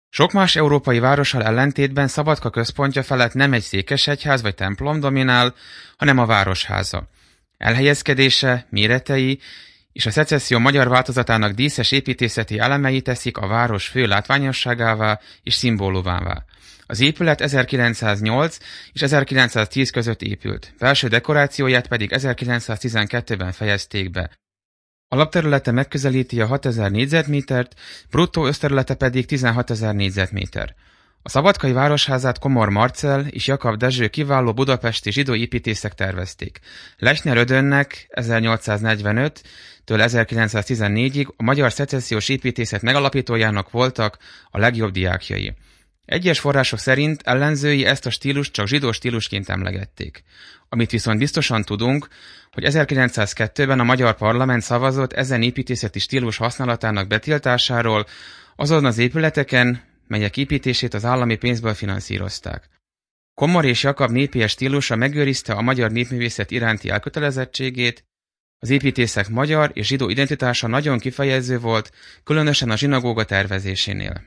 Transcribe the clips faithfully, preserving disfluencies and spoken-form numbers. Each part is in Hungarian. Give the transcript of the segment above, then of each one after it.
Sok más európai várossal ellentétben Szabadka központja felett nem egy székesegyház vagy templom dominál, hanem a városháza. Elhelyezkedése, méretei és a szecesszió magyar változatának díszes építészeti elemei teszik a város fő látványosságává és szimbólumává. Az épület ezerkilencszáznyolc és ezerkilencszáztíz között épült, belső dekorációját pedig ezerkilencszáztizenkettőben fejezték be. Alapterülete megközelíti a hatezer négyzetmétert, bruttó összterülete pedig tizenhatezer négyzetméter. A szabadkai városházát Komor Marcell és Jakab Dezső kiváló budapesti zsidó építészek tervezték. Lechner Ödönnek ezernyolcszáznegyvenöttől ezerkilencszáztizennégyig a magyar szecessziós építészet megalapítójának voltak a legjobb diákjai. Egyes források szerint ellenzői ezt a stílust csak zsidó stílusként emlegették. Amit viszont biztosan tudunk, hogy ezerkilencszázkettőben a magyar parlament szavazott ezen építészeti stílus használatának betiltásáról azon az épületeken, melyek építését az állami pénzből finanszírozták. Komor és Jakab népélyes stílusa megőrizte a magyar népművészet iránti elkötelezettségét, az építészek magyar és zsidó identitása nagyon kifejező volt, különösen a zsinagóga tervezésénél.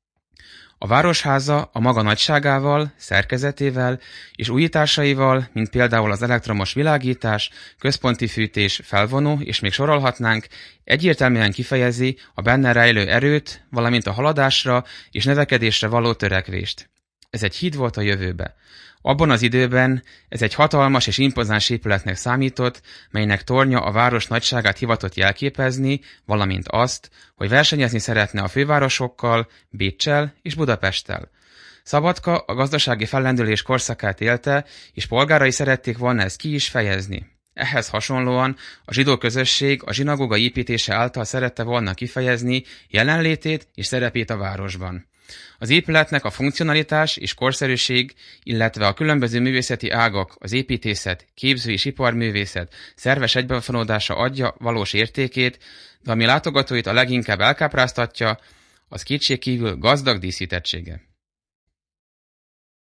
A városháza a maga nagyságával, szerkezetével és újításaival, mint például az elektromos világítás, központi fűtés, felvonó, és még sorolhatnánk, egyértelműen kifejezi a benne rejlő erőt, valamint a haladásra és növekedésre való törekvést. Ez egy híd volt a jövőbe. Abban az időben ez egy hatalmas és impozáns épületnek számított, melynek tornya a város nagyságát hivatott jelképezni, valamint azt, hogy versenyezni szeretne a fővárosokkal, Béccsel és Budapesttel. Szabadka a gazdasági fellendülés korszakát élte, és polgárai szerették volna ezt ki is fejezni. Ehhez hasonlóan a zsidó közösség a zsinagóga építése által szerette volna kifejezni jelenlétét és szerepét a városban. Az épületnek a funkcionalitás és korszerűség, illetve a különböző művészeti ágak, az építészet, képző és iparművészet szerves egybefonódása adja valós értékét, de ami látogatóit a leginkább elkápráztatja, az kétségkívül gazdag díszítettsége.